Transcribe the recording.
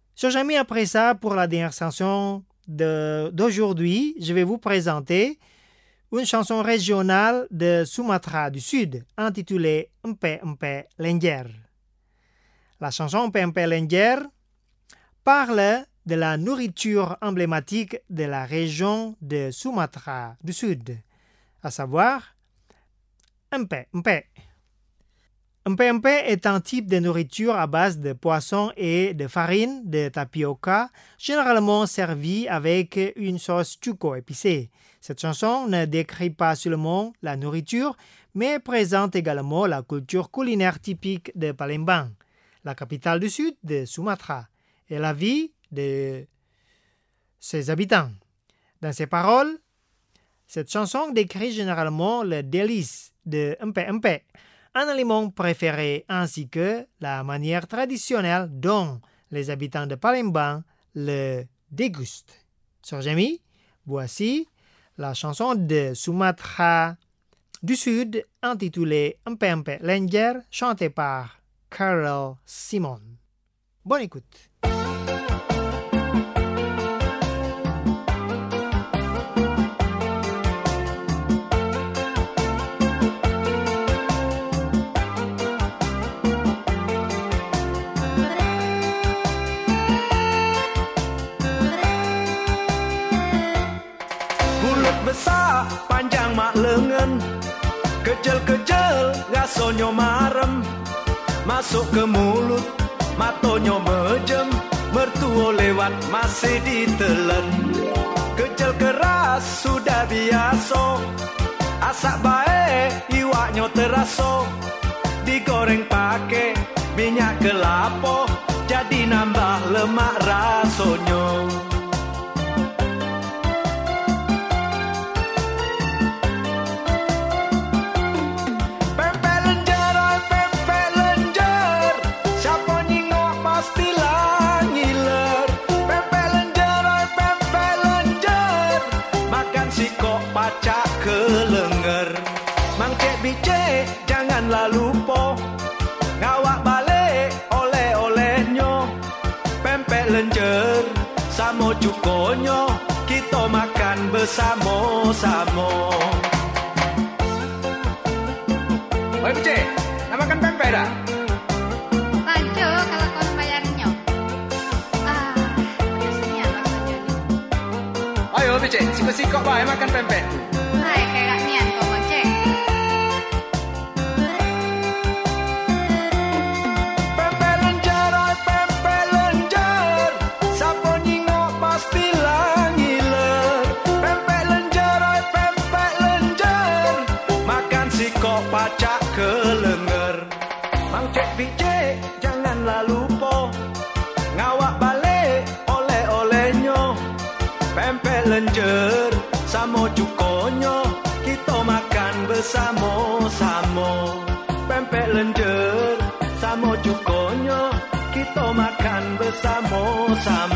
Chers amis, après ça, pour la dernière chanson d'aujourd'hui, je vais vous présenter une chanson régionale de Sumatra du Sud, intitulée Empe Empe Lenjer. La chanson Empe Empe Lenjer parle de la nourriture emblématique de la région de Sumatra du Sud, à savoir Empe Empe. Empe Empe est un type de nourriture à base de poisson et de farine de tapioca, généralement servi avec une sauce chuco épicée. Cette chanson ne décrit pas seulement la nourriture, mais présente également la culture culinaire typique de Palembang, la capitale du sud de Sumatra, et la vie de ses habitants. Dans ses paroles, cette chanson décrit généralement le délice de Empe Empe, un aliment préféré ainsi que la manière traditionnelle dont les habitants de Palembang le dégustent. Chers amis, voici la chanson de Sumatra du Sud intitulée Empe Empe Lenjer, chantée par Carol Simon. Bonne écoute. Besar, panjang mak lengan, kecil-kecil rasanya marem, masuk ke mulut, matonyo mejem, mertua lewat masih ditelan. Kecil keras sudah biasa, asak baik iwaknya terasa, digoreng pakai minyak kelapa, jadi nambah lemak rasanya. Pacak ke lenger, Mang Cek Bicek janganlah lupa, ngawak balik oleh-olehnya, pempek lenjer sama cukonya, kita makan bersama-sama. Oi Bicek, nak makan pempek dah? Lanjut kalau kau bayarnya. Pedasnya rasanya ni. Ayo Bicek, sikok-sikok baik makan pempek. Hai, kayak nian kau Mang Cek. Pempek lenjer, oi pempek lenjer, siapa nyingok pastilah ngiler. Pempek lenjer, oi pempek lenjer, makan sikok pacak ke lenger. Mang Cek Bicek janganlah lupa, ngawak balik oleh-olehnya, pempek lenjer sama cukonya, kita makan bersama-sama. Pempek lenjer sama cukonya, kita makan bersama-sama.